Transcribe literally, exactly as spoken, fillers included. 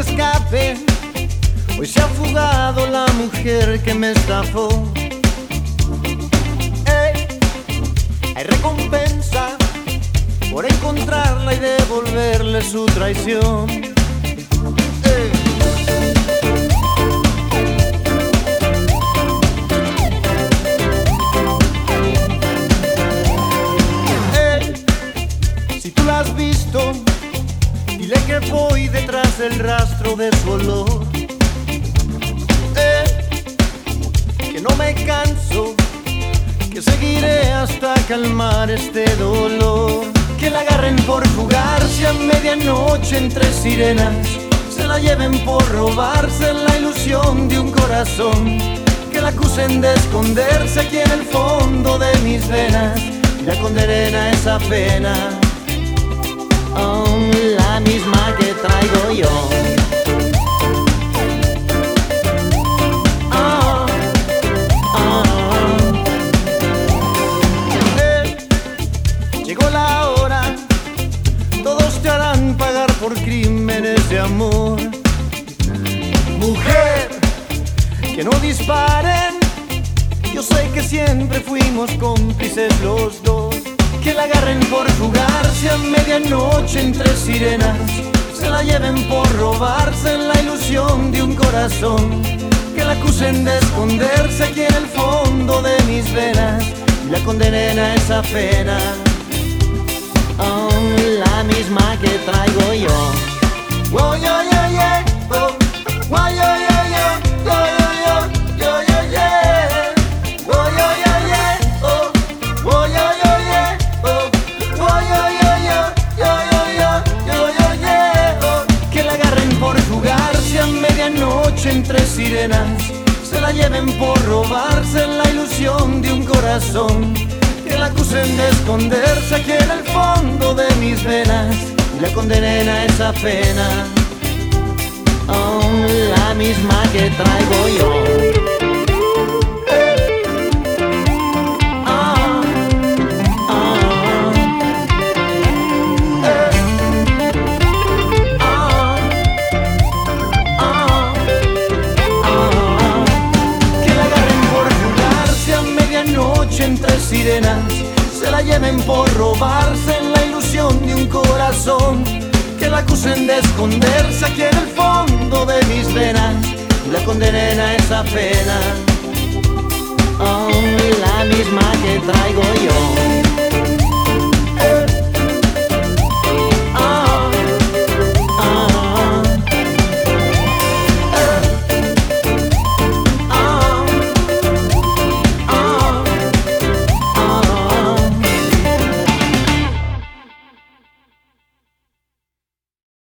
escape. Hoy se ha fugado la mujer que me estafó. Hey, hay recompensa por encontrarla y devolverle su traición. Hey. Hey, si tú la has visto, dile que voy detrás del rastro de su olor. Que no me canso, que seguiré hasta calmar este dolor. Que la agarren por fugarse a medianoche entre sirenas, se la lleven por robarse la ilusión de un corazón. Que la acusen de esconderse aquí en el fondo de mis venas y la condenen a esa pena, oh, la misma que traigo yo. Llegó la hora, todos te harán pagar por crímenes de amor. Mujer, que no disparen, yo sé que siempre fuimos cómplices los dos. Que la agarren por fugarse a medianoche entre sirenas, se la lleven por robarse la ilusión de un corazón. Que la acusen de esconderse aquí en el fondo de mis venas y la condenen a esa pena, oh, la misma que traigo yo. Oh, yo, yo, yeah. Oh, oh, yo, yo, yeah. Yo, yo, yo, yo, yo, yeah. Oh, yo, yo, yeah. Oh, oh, yo, yo, yeah. Oh, oh, yo, yo, yo, yo, yo, yo, yo, yeah. Oh, que la agarren por jugarse a medianoche entre sirenas, se la lleven por robarse la ilusión de un corazón. Que la acusen de esconderse aquí en el fondo de mis venas y la condenen a esa pena, oh, la misma que traigo yo. Ah, ah, eh, ah, ah, ah. Que la agarren por jugarse a medianoche entre sirenas, se la lleven por robarse la ilusión de un corazón. Que la acusen de esconderse aquí en el fondo de mis venas y la condenen a esa pena, oh, la misma que traigo yo.